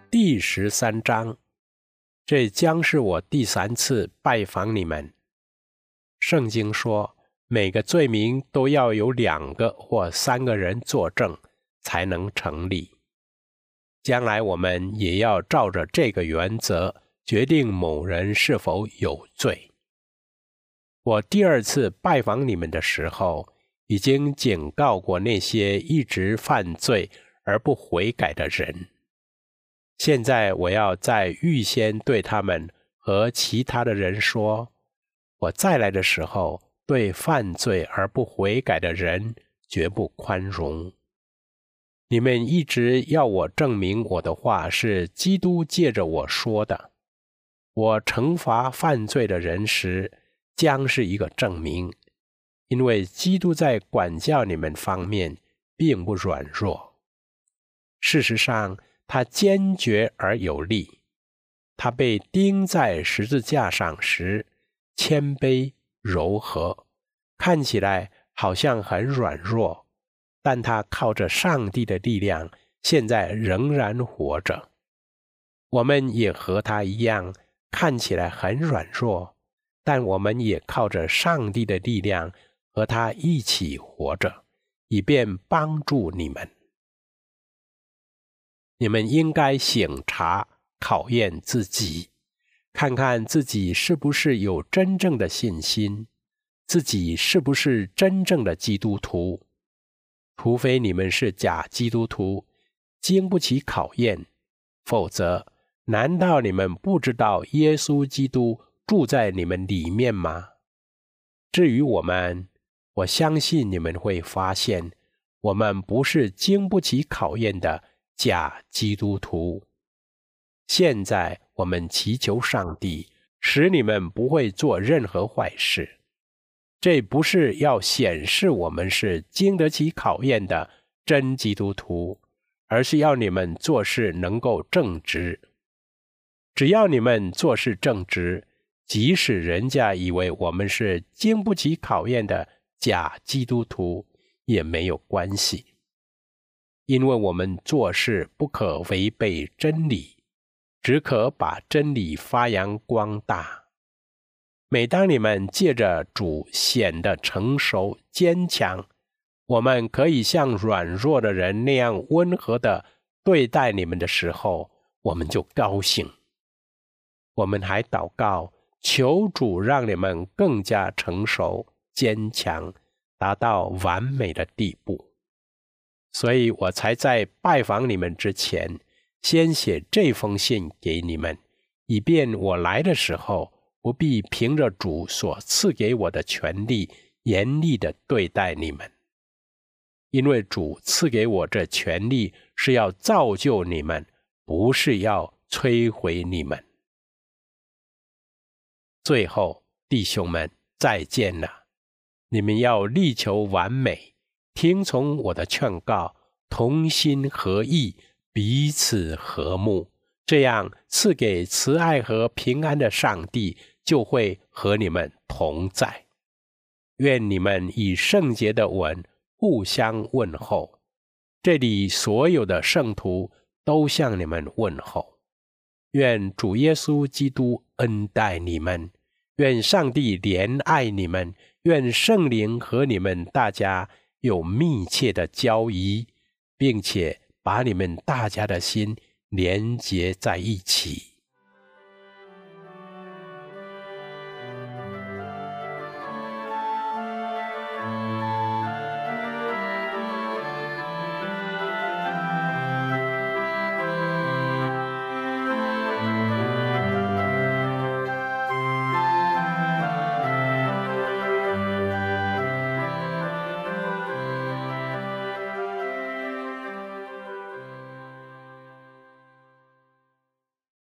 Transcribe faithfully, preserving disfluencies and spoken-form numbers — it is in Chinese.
第十三章，这将是我第三次拜访你们。圣经说，每个罪名都要有两个或三个人作证，才能成立。将来我们也要照着这个原则，决定某人是否有罪。我第二次拜访你们的时候，已经警告过那些一直犯罪而不悔改的人。现在我要再预先对他们和其他的人说，我再来的时候，对犯罪而不悔改的人绝不宽容。你们一直要我证明我的话是基督借着我说的。我惩罚犯罪的人时，将是一个证明，因为基督在管教你们方面并不软弱。事实上，他坚决而有力。他被钉在十字架上时，谦卑柔和，看起来好像很软弱，但他靠着上帝的力量，现在仍然活着。我们也和他一样，看起来很软弱，但我们也靠着上帝的力量和他一起活着，以便帮助你们。你们应该省察考验自己，看看自己是不是有真正的信心，自己是不是真正的基督徒。除非你们是假基督徒，经不起考验，否则难道你们不知道耶稣基督住在你们里面吗？至于我们，我相信你们会发现，我们不是经不起考验的假基督徒。现在我们祈求上帝，使你们不会做任何坏事。这不是要显示我们是经得起考验的真基督徒，而是要你们做事能够正直。只要你们做事正直，即使人家以为我们是经不起考验的假基督徒，也没有关系。因为我们做事不可违背真理，只可把真理发扬光大。每当你们借着主显得成熟坚强，我们可以像软弱的人那样温和地对待你们的时候，我们就高兴。我们还祷告，求主让你们更加成熟坚强，达到完美的地步。所以我才在拜访你们之前，先写这封信给你们，以便我来的时候，不必凭着主所赐给我的权利，严厉地对待你们。因为主赐给我这权利，是要造就你们，不是要摧毁你们。最后，弟兄们，再见了！你们要力求完美，听从我的劝告，同心合意，彼此和睦，这样赐给慈爱和平安的上帝就会和你们同在。愿你们以圣洁的吻互相问候。这里所有的圣徒都向你们问候。愿主耶稣基督恩待你们，愿上帝怜爱你们，愿圣灵和你们大家有密切的交谊，并且把你们大家的心连结在一起。